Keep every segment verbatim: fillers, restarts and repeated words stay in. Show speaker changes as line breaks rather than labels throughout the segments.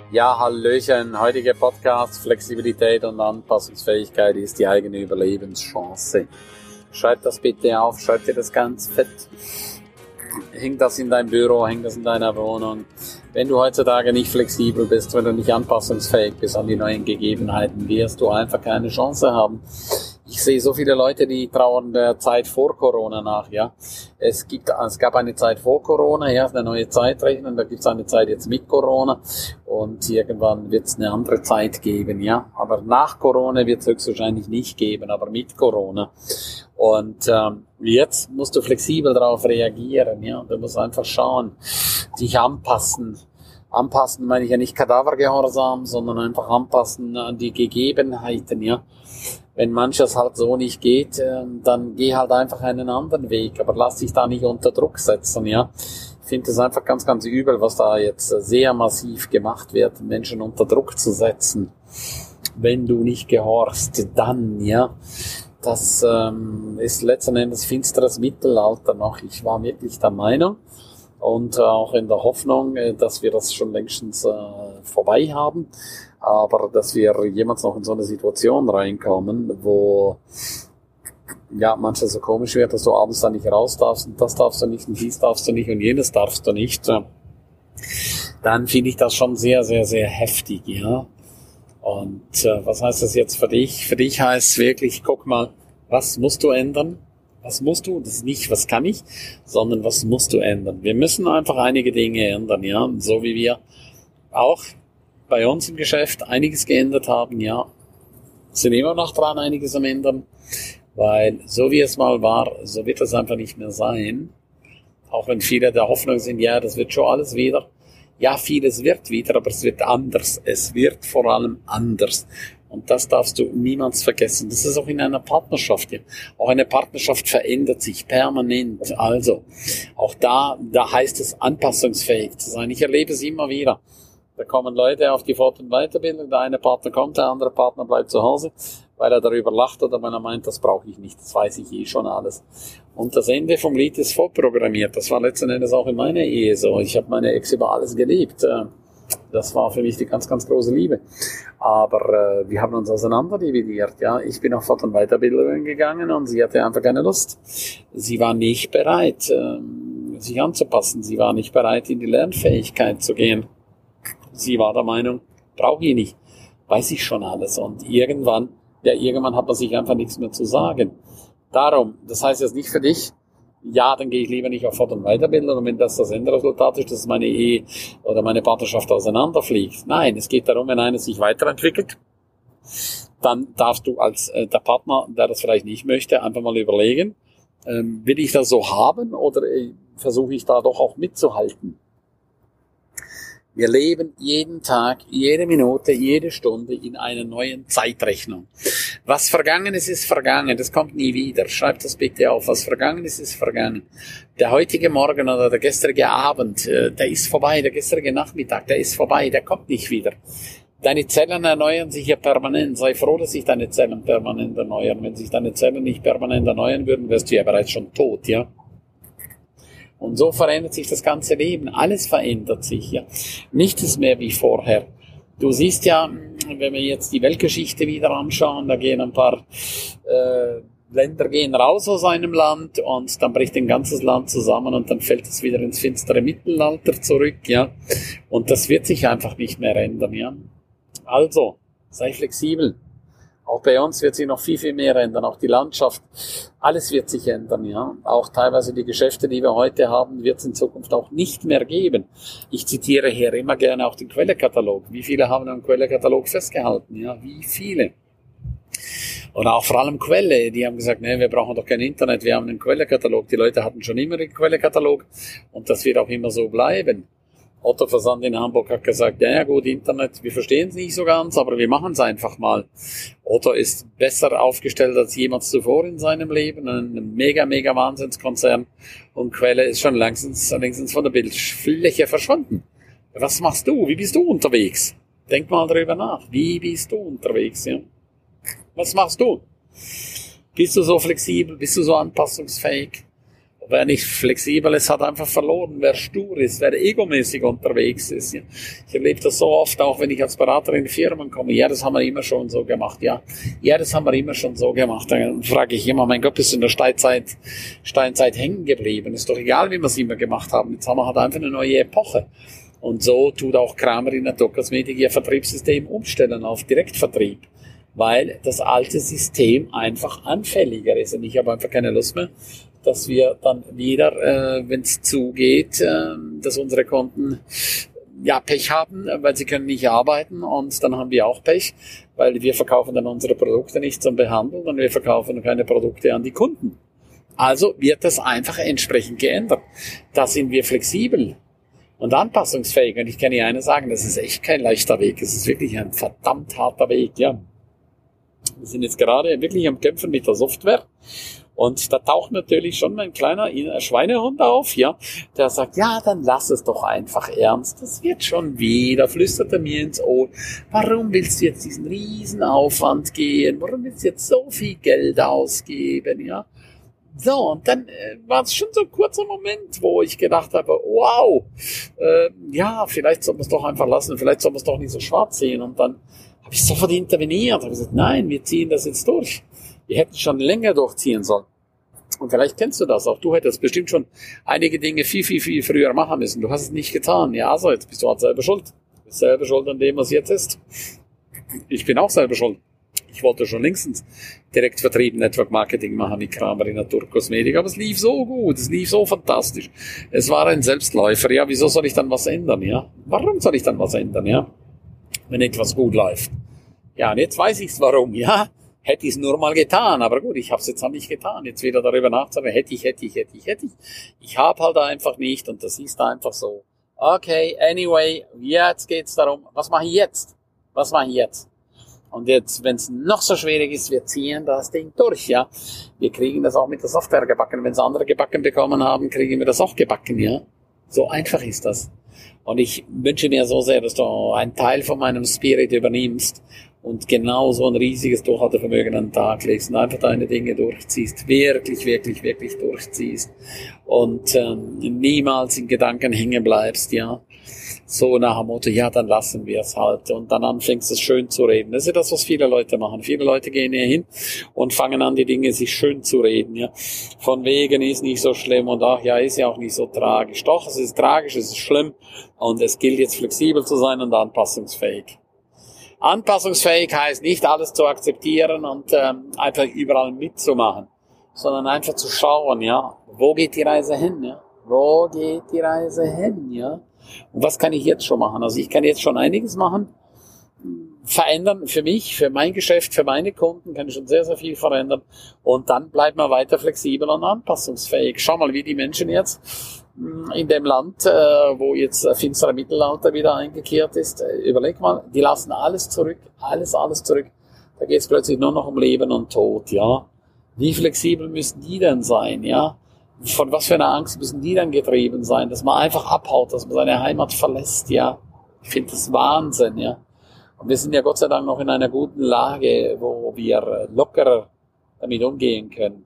Ja, Hallöchen, heutiger Podcast, Flexibilität und Anpassungsfähigkeit ist die eigene Überlebenschance. Schreib das bitte auf, schreib dir das ganz fett. Häng das in dein Büro, häng das in deiner Wohnung. Wenn du heutzutage nicht flexibel bist, wenn du nicht anpassungsfähig bist an die neuen Gegebenheiten, wirst du einfach keine Chance haben. Ich sehe so viele Leute, die trauern der Zeit vor Corona nach, ja. Es gibt, es gab eine Zeit vor Corona, ja, eine neue Zeitrechnung, da gibt es eine Zeit jetzt mit Corona und irgendwann wird es eine andere Zeit geben, ja. Aber nach Corona wird es höchstwahrscheinlich nicht geben, aber mit Corona. Und ähm, jetzt musst du flexibel darauf reagieren, ja. Du musst einfach schauen, dich anpassen. Anpassen meine ich ja nicht Kadavergehorsam, sondern einfach anpassen an die Gegebenheiten, ja. Wenn manches halt so nicht geht, dann geh halt einfach einen anderen Weg, aber lass dich da nicht unter Druck setzen, ja. Ich finde es einfach ganz, ganz übel, was da jetzt sehr massiv gemacht wird, Menschen unter Druck zu setzen. Wenn du nicht gehorchst, dann, ja. Das ähm, ist letzten Endes finsteres Mittelalter noch. Ich war wirklich der Meinung und auch in der Hoffnung, dass wir das schon längstens äh, vorbei haben. Aber dass wir jemals noch in so eine Situation reinkommen, wo ja manches so komisch wird, dass du abends da nicht raus darfst und das darfst du nicht und dies darfst du nicht und jenes darfst du nicht, dann finde ich das schon sehr, sehr, sehr heftig, ja. Und äh, was heißt das jetzt für dich? Für dich heißt es wirklich, guck mal, was musst du ändern? Was musst du? Das ist nicht, was kann ich, sondern was musst du ändern? Wir müssen einfach einige Dinge ändern, ja. So wie wir auch bei uns im Geschäft einiges geändert haben, ja, sind immer noch dran, einiges am Ändern, weil so wie es mal war, so wird es einfach nicht mehr sein. Auch wenn viele der Hoffnung sind, ja, das wird schon alles wieder. Ja, vieles wird wieder, aber es wird anders. Es wird vor allem anders. Und das darfst du niemals vergessen. Das ist auch in einer Partnerschaft. Ja. Auch eine Partnerschaft verändert sich permanent. Also, auch da, da heißt es, anpassungsfähig zu sein. Ich erlebe es immer wieder. Da kommen Leute auf die Fort- und Weiterbildung, der eine Partner kommt, der andere Partner bleibt zu Hause, weil er darüber lacht oder weil er meint, das brauche ich nicht, das weiß ich eh schon alles. Und das Ende vom Lied ist vorprogrammiert. Das war letzten Endes auch in meiner Ehe so. Ich habe meine Ex über alles geliebt. Das war für mich die ganz, ganz große Liebe. Aber äh, wir haben uns auseinanderdividiert. Ja, ich bin auf Fort- und Weiterbildung gegangen und sie hatte einfach keine Lust. Sie war nicht bereit, äh, sich anzupassen. Sie war nicht bereit, in die Lernfähigkeit zu gehen. Sie war der Meinung, brauche ich nicht, weiß ich schon alles. Und irgendwann, ja, irgendwann hat man sich einfach nichts mehr zu sagen. Darum, das heißt jetzt nicht für dich, ja, dann gehe ich lieber nicht auf Fort- und Weiterbildung, und wenn das das Endresultat ist, dass meine Ehe oder meine Partnerschaft auseinanderfliegt. Nein, es geht darum, wenn einer sich weiterentwickelt, dann darfst du als äh, der Partner, der das vielleicht nicht möchte, einfach mal überlegen, ähm, will ich das so haben oder äh, versuche ich da doch auch mitzuhalten? Wir leben jeden Tag, jede Minute, jede Stunde in einer neuen Zeitrechnung. Was vergangen ist, ist vergangen. Das kommt nie wieder. Schreib das bitte auf. Was vergangen ist, ist vergangen. Der heutige Morgen oder der gestrige Abend, der ist vorbei. Der gestrige Nachmittag, der ist vorbei. Der kommt nicht wieder. Deine Zellen erneuern sich ja permanent. Sei froh, dass sich deine Zellen permanent erneuern. Wenn sich deine Zellen nicht permanent erneuern würden, wärst du ja bereits schon tot, ja. Und so verändert sich das ganze Leben. Alles verändert sich, ja. Nichts ist mehr wie vorher. Du siehst ja, wenn wir jetzt die Weltgeschichte wieder anschauen, da gehen ein paar äh, Länder gehen raus aus einem Land und dann bricht ein ganzes Land zusammen und dann fällt es wieder ins finstere Mittelalter zurück, ja. Und das wird sich einfach nicht mehr ändern, ja. Also, sei flexibel. Auch bei uns wird sich noch viel, viel mehr ändern. Auch die Landschaft, alles wird sich ändern, ja. Auch teilweise die Geschäfte, die wir heute haben, wird es in Zukunft auch nicht mehr geben. Ich zitiere hier immer gerne auch den Quellekatalog. Wie viele haben am Quellekatalog festgehalten, ja? Wie viele? Oder auch vor allem Quelle. Die haben gesagt, nee, wir brauchen doch kein Internet, wir haben einen Quellekatalog. Die Leute hatten schon immer den Quellekatalog und das wird auch immer so bleiben. Otto Versand in Hamburg hat gesagt, ja, ja gut, Internet, wir verstehen es nicht so ganz, aber wir machen es einfach mal. Otto ist besser aufgestellt als jemals zuvor in seinem Leben, ein mega, mega Wahnsinnskonzern und Quelle ist schon längstens, längstens von der Bildfläche verschwunden. Was machst du? Wie bist du unterwegs? Denk mal darüber nach. Wie bist du unterwegs? Ja? Was machst du? Bist du so flexibel? Bist du so anpassungsfähig? Wer nicht flexibel ist, hat einfach verloren. Wer stur ist, wer egomäßig unterwegs ist. Ja. Ich erlebe das so oft, auch wenn ich als Berater in Firmen komme. Ja, das haben wir immer schon so gemacht. Ja, ja, das haben wir immer schon so gemacht. Dann frage ich immer, mein Gott, bist du in der Steinzeit, Steinzeit hängen geblieben? Ist doch egal, wie wir es immer gemacht haben. Jetzt haben wir halt einfach eine neue Epoche. Und so tut auch Kramer in Naturkosmetik ihr Vertriebssystem umstellen auf Direktvertrieb. Weil das alte System einfach anfälliger ist. Und ich habe einfach keine Lust mehr, dass wir dann wieder, äh, wenn es zugeht, äh, dass unsere Kunden ja Pech haben, weil sie können nicht arbeiten, und dann haben wir auch Pech, weil wir verkaufen dann unsere Produkte nicht zum Behandeln und wir verkaufen keine Produkte an die Kunden. Also wird das einfach entsprechend geändert. Da sind wir flexibel und anpassungsfähig. Und ich kann Ihnen eines sagen, das ist echt kein leichter Weg. Es ist wirklich ein verdammt harter Weg, ja. Wir sind jetzt gerade wirklich am Kämpfen mit der Software. Und da taucht natürlich schon mein kleiner Schweinehund auf, ja, der sagt, ja, dann lass es doch einfach ernst. Das wird schon wieder, flüstert er mir ins Ohr. Warum willst du jetzt diesen riesen Aufwand gehen? Warum willst du jetzt so viel Geld ausgeben, ja? So, und dann äh, war es schon so ein kurzer Moment, wo ich gedacht habe, wow, äh, ja, vielleicht soll man es doch einfach lassen, vielleicht soll man es doch nicht so schwarz sehen. Und dann habe ich sofort interveniert, habe gesagt, nein, wir ziehen das jetzt durch. Wir hätten schon länger durchziehen sollen. Und vielleicht kennst du das auch. Du hättest bestimmt schon einige Dinge viel, viel, viel früher machen müssen. Du hast es nicht getan. Ja, also jetzt bist du halt selber schuld. Du bist selber schuld an dem, was jetzt ist. Ich bin auch selber schuld. Ich wollte schon längstens Direktvertrieb, Network Marketing machen mit Kramer in Naturkosmetik, aber es lief so gut, es lief so fantastisch. Es war ein Selbstläufer. Ja, wieso soll ich dann was ändern? Ja, warum soll ich dann was ändern? Ja, wenn etwas gut läuft. Ja, und jetzt weiß ich's warum. Ja. Hätte ich es nur mal getan, aber gut, ich habe es jetzt auch nicht getan. Jetzt wieder darüber nachzudenken, hätte ich, hätte ich, hätte ich, hätte ich. Ich habe halt einfach nicht, und das ist einfach so. Okay, anyway, jetzt geht's darum, was mache ich jetzt? Was mache ich jetzt? Und jetzt, wenn es noch so schwierig ist, wir ziehen das Ding durch, ja. Wir kriegen das auch mit der Software gebacken. Wenn es andere gebacken bekommen haben, kriegen wir das auch gebacken, ja. So einfach ist das. Und ich wünsche mir so sehr, dass du einen Teil von meinem Spirit übernimmst und genau so ein riesiges Durchhaltevermögen an den Tag legst und einfach deine Dinge durchziehst, wirklich, wirklich, wirklich durchziehst und ähm, niemals in Gedanken hängen bleibst, ja, so nach dem Motto, ja, dann lassen wir es halt, und dann anfängst es schön zu reden. Das ist das, was viele Leute machen. Viele Leute gehen hier hin und fangen an, die Dinge sich schön zu reden, ja, von wegen ist nicht so schlimm und ach ja, ist ja auch nicht so tragisch. Doch, es ist tragisch, es ist schlimm, und es gilt jetzt flexibel zu sein und anpassungsfähig. Anpassungsfähig heißt nicht alles zu akzeptieren und ähm, einfach überall mitzumachen, sondern einfach zu schauen, ja, wo geht die Reise hin, ja, wo geht die Reise hin, ja, und was kann ich jetzt schon machen? Also ich kann jetzt schon einiges machen, verändern für mich, für mein Geschäft, für meine Kunden kann ich schon sehr, sehr viel verändern, und dann bleibt man weiter flexibel und anpassungsfähig. Schau mal, wie die Menschen jetzt in dem Land, äh, wo jetzt äh, finstere Mittelalter wieder eingekehrt ist, äh, überleg mal, die lassen alles zurück, alles, alles zurück. Da geht es plötzlich nur noch um Leben und Tod, ja. Wie flexibel müssen die denn sein, ja? Von was für einer Angst müssen die dann getrieben sein, dass man einfach abhaut, dass man seine Heimat verlässt, ja. Ich finde das Wahnsinn, ja. Und wir sind ja Gott sei Dank noch in einer guten Lage, wo wir lockerer damit umgehen können.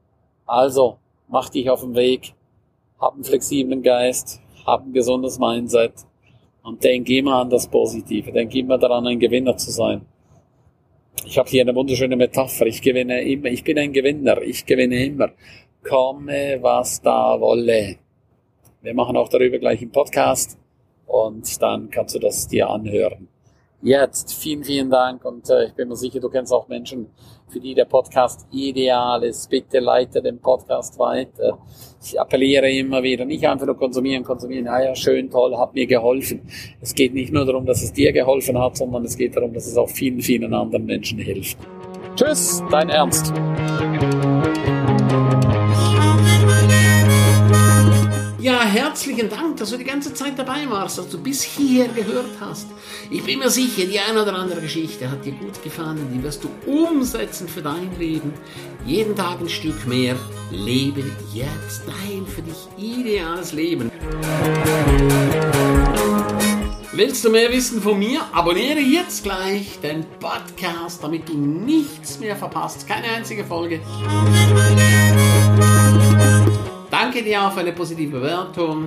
Also, mach dich auf den Weg. Hab einen flexiblen Geist, hab ein gesundes Mindset und denk immer an das Positive, denk immer daran, ein Gewinner zu sein. Ich habe hier eine wunderschöne Metapher, ich gewinne immer, ich bin ein Gewinner, ich gewinne immer. Komme, was da wolle. Wir machen auch darüber gleich einen Podcast und dann kannst du das dir anhören. Jetzt, vielen, vielen Dank, und äh, ich bin mir sicher, du kennst auch Menschen, für die der Podcast ideal ist. Bitte leite den Podcast weiter. Ich appelliere immer wieder, nicht einfach nur konsumieren, konsumieren, ja, ja, schön, toll, hat mir geholfen. Es geht nicht nur darum, dass es dir geholfen hat, sondern es geht darum, dass es auch vielen, vielen anderen Menschen hilft. Tschüss, dein Ernst.
Ja, herzlichen Dank, dass du die ganze Zeit dabei warst, dass du bis hierher gehört hast. Ich bin mir sicher, die eine oder andere Geschichte hat dir gut gefallen, die wirst du umsetzen für dein Leben. Jeden Tag ein Stück mehr. Lebe jetzt dein für dich ideales Leben. Willst du mehr wissen von mir? Abonniere jetzt gleich den Podcast, damit du nichts mehr verpasst. Keine einzige Folge. Danke Danke dir auch für eine positive Bewertung.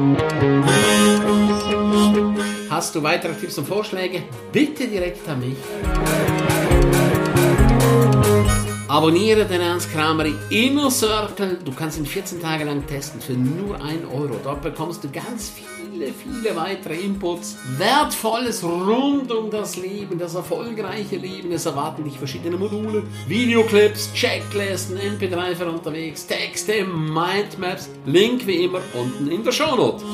Hast du weitere Tipps und Vorschläge? Bitte direkt an mich. Abonniere den Ernst Kramery Inner Circle. Du kannst ihn vierzehn Tage lang testen für nur ein Euro. Dort bekommst du ganz viele, viele weitere Inputs. Wertvolles rund um das Leben, das erfolgreiche Leben. Es erwarten dich verschiedene Module, Videoclips, Checklisten, M P drei für unterwegs, Texte, Mindmaps. Link wie immer unten in der Shownote.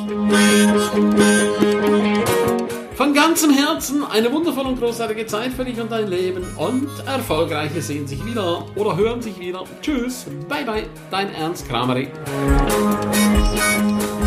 Von ganzem Herzen eine wundervolle und großartige Zeit für dich und dein Leben und Erfolgreiche sehen sich wieder oder hören sich wieder. Tschüss, bye bye, dein Ernst Kramery.